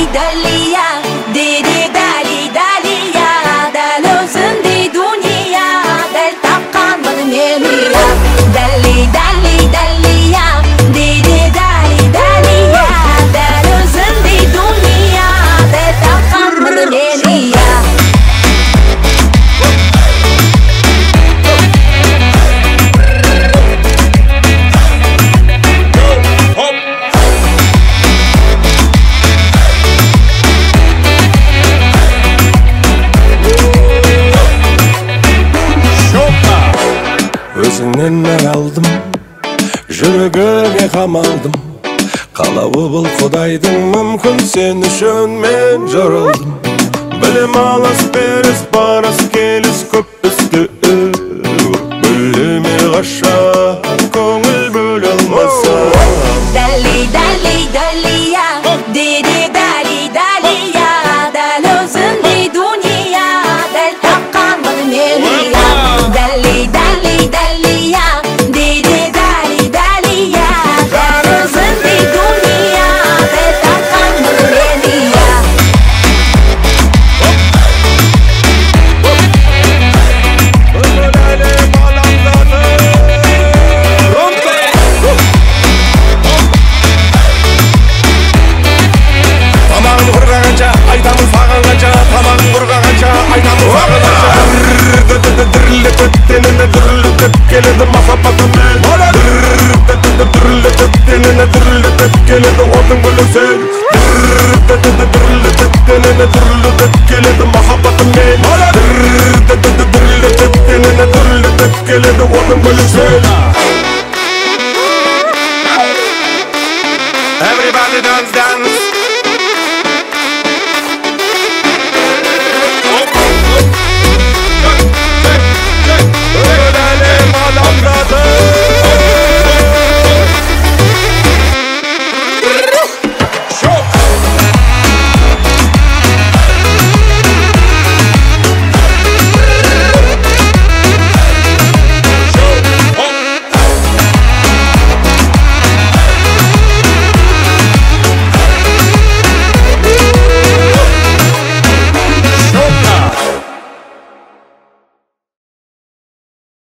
Daliya, dedi dali daliya, dal o'zimdek dunyo, dal topganman meni ya. Dali dali daliya, dedi dali daliya, dal o'zimdek dunyo, dal topganman meni ya. Өзіңнен алdım, жүрегіңе қамалдым. Қалауы бұл Құдайдың, мүмкін сен үшін мен жаралдым. Білем алыс беріс, барыс келіс көп бізді. Бөлеме қаша, көңіл бөле алмаса. Dali dali daliya, dedi dali daliya, dal o'zimdek dunyo, dal topganman meni ya. Dali dali daliya, dedi dali daliya, dal o'zimdek dunyo, dal topganman meni ya. Tamam құрғанша, айтамын саған қанша. Тамағың құрғанша, айтамын саған қанша. Дүрлетіп, денені дүрлетіп келеді махаббатымен. Дүрлетіп, денені дүрлетіп келеді отың бөлісен. Дүрлетіп, денені дүрлетіп келеді махаббатымен. Дүрлетіп, денені дүрлетіп келеді отың бөлісен. Everybody dance, dance.